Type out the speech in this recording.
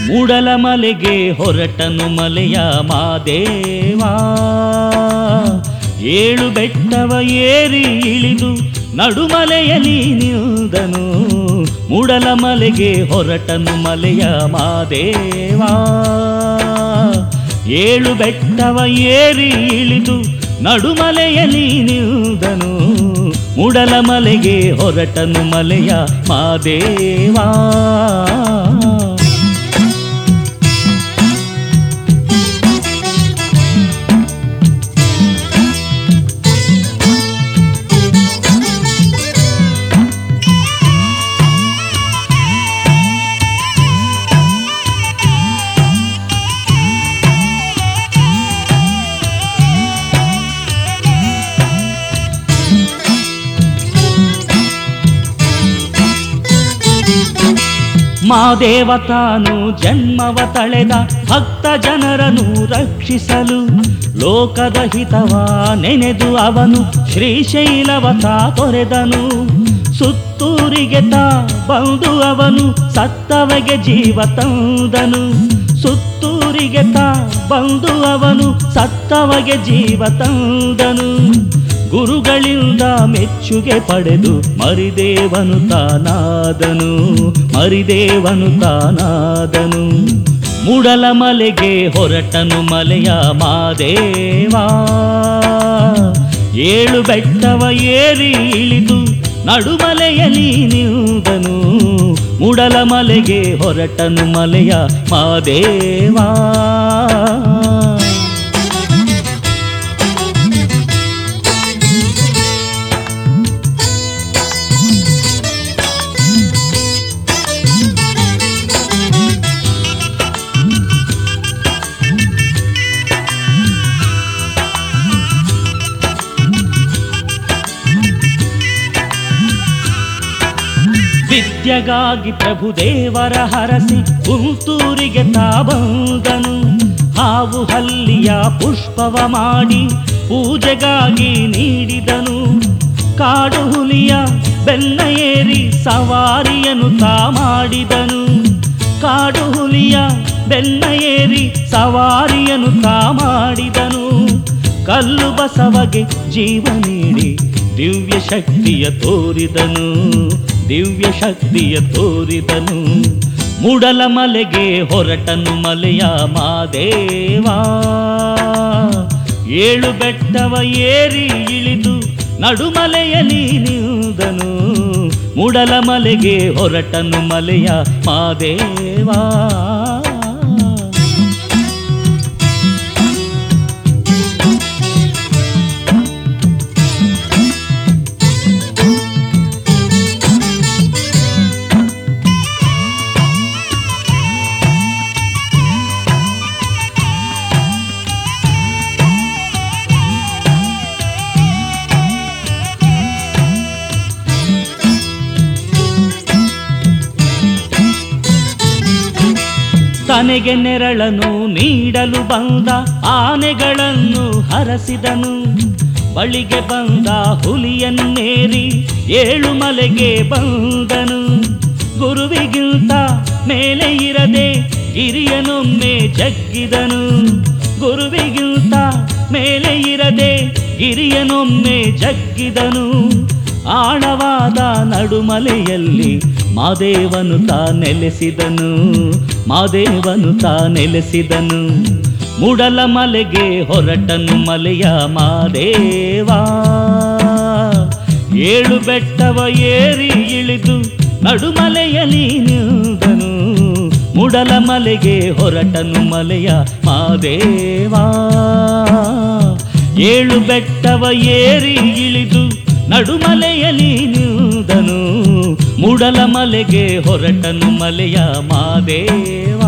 ಮೂಡಲಮಲೆಗೆ ಹೊರಟನು ಮಲೆಯ ಮಾದೇವ. 7 ಬೆಟ್ಟವ ಏರಿ ಇಳಿದು ನಡುಮಲೆಯಲ್ಲಿ ನಿಲ್ದನು. ಮೂಡಲಮಲೆಗೆ ಹೊರಟನು ಮಲೆಯ ಮಾದೇವ. 7 ಬೆಟ್ಟವ ಏರಿ ಇಳಿದು ನಡುಮಲೆಯಲ್ಲಿ ನಿಲ್ದನು. ಮೂಡಲಮಲೆಗೆ ಹೊರಟನು ಮಲೆಯ ಮಾದೇವ. ಮಾದೇವ ತಾನು ಜನ್ಮವ ತಳೆದ ಭಕ್ತ ಜನರನ್ನು ರಕ್ಷಿಸಲು ಲೋಕದ ಹಿತವ ನೆನೆದು ಅವನು ಶ್ರೀಶೈಲವ ತಾ ತೊರೆದನು. ಸುತ್ತೂರಿಗೆ ತಾ ಬಂದು ಅವನು ಸತ್ತವಗೆ ಜೀವ ತಂದನು. ಸುತ್ತೂರಿಗೆ ತಾ ಬಂದು ಅವನು ಸತ್ತವಗೆ ಜೀವ ತಂದನು. ಗುರುಗಳಿಂದ ಮೆಚ್ಚುಗೆ ಪಡೆದು ಮರಿದೇವನು ತಾನಾದನು. ಮರಿದೇವನು ತಾನಾದನು. ಮೂಡಲಮಲೆಗೆ ಹೊರಟನು ಮಲೆಯ ಮಾದೇವ. 7 ಬೆಟ್ಟವ ಏರಿ ಇಳಿದು ನಡುಮಲೆಯಲ್ಲಿ ನಿಲ್ದನು. ಮೂಡಲಮಲೆಗೆ ಹೊರಟನು ಮಲೆಯ ಮಾದೇವ. ವಿದ್ಯೆಗಾಗಿ ಪ್ರಭುದೇವರ ಹರಸಿ ಕುಂತೂರಿಗೆ ತಾ ಬಂದನು. ಹಾವು ಹಲ್ಲಿಯ ಪುಷ್ಪವ ಮಾಡಿ ಪೂಜೆಗಾಗಿ ನೀಡಿದನು. ಕಾಡು ಹುಲಿಯ ಬೆನ್ನ ಏರಿ ಸವಾರಿಯನ್ನು ತಾ ಮಾಡಿದನು. ಕಾಡು ಹುಲಿಯ ಬೆನ್ನ ಏರಿ ಸವಾರಿಯನ್ನು ತಾ ಮಾಡಿದನು. ಕಲ್ಲು ಬಸವಗೆ ಜೀವ ನೀಡಿ ದಿವ್ಯ ಶಕ್ತಿಯ ತೋರಿದನು. ದಿವ್ಯ ಶಕ್ತಿಯ ತೋರಿದನು. ಮೂಡಲಮಲೆಗೆ ಹೊರಟನು ಮಲೆಯ ಮಾದೇವ. 7 ಬೆಟ್ಟವ ಏರಿ ಇಳಿದು ನಡುಮಲೆಯಲ್ಲಿ ನಿಲ್ದನು. ಮೂಡಲಮಲೆಗೆ ಹೊರಟನು ಮಲೆಯ ಮಾದೇವ. ತನಗೆ ನೆರಳನ್ನು ನೀಡಲು ಬಂದ ಆನೆಗಳನ್ನು ಹರಸಿದನು. ಬಳಿಗೆ ಬಂದ ಹುಲಿಯನ್ನೇರಿ 7 ಮಲೆಗೆ ಬಂದನು. ಗುರುವಿಗಿಂತ ಮೇಲೆ ಇರದೆ ಗಿರಿಯನೊಮ್ಮೆ ಜಗ್ಗಿದನು. ಗುರುವಿಗಿಂತ ಮೇಲೆ ಇರದೆ ಗಿರಿಯನೊಮ್ಮೆ ಜಗ್ಗಿದನು. ಆಳವಾದ ನಡುಮಲೆಯಲ್ಲಿ ಮಾದೇವನು ತಾ ನೆಲೆಸಿದನು. ಮಾದೇವನು ತಾ ನೆಲೆಸಿದನು. ಮೂಡಲಮಲೆಗೆ ಹೊರಟನು ಮಲೆಯ ಮಾದೇವ. 7 ಬೆಟ್ಟವ ಏರಿ ಇಳಿದು ನಡುಮಲೆಯಲ್ಲಿ ನಿಲ್ದನು. ಮೂಡಲಮಲೆಗೆ ಹೊರಟನು ಮಲೆಯ ಮಾದೇವ. 7 ಬೆಟ್ಟವ ಏರಿ ಇಳಿದು ನಡುಮಲೆಯಲ್ಲಿ ನಿಲ್ದನು. ಮೂಡಲಮಲೆಗೆ ಹೊರಟನು ಮಲೆಯ ಮಾದೇವ.